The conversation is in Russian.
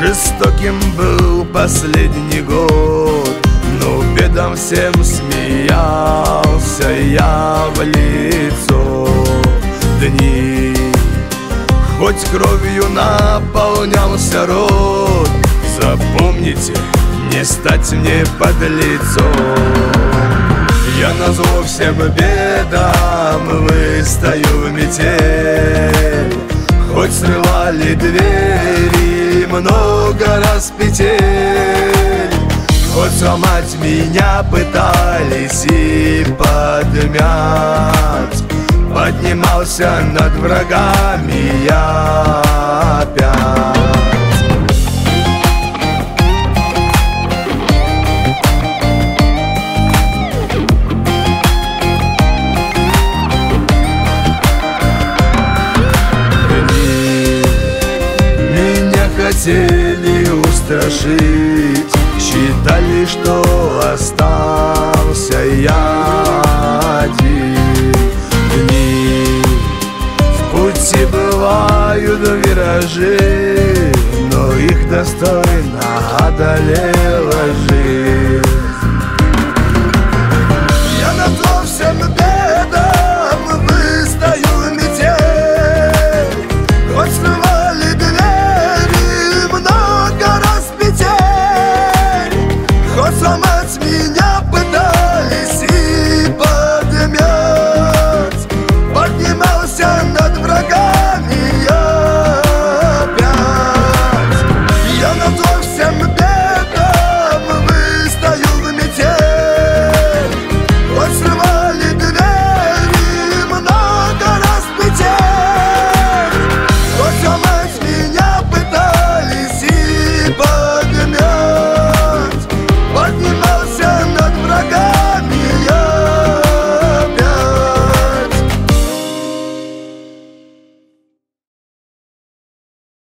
Жестоким был последний год, но бедам всем смеялся я в лицо. Дни, хоть кровью наполнялся рот, запомните, не стать мне под лицо. Я назло всем бедам выстою в метель, хоть срывали двери много раз петель, хоть сломать меня пытались и подмять, поднимался над врагами я опять. Хотели устрашить, считали, что остался я один. Дни в пути бывают виражи, но их достойно одолела жизнь.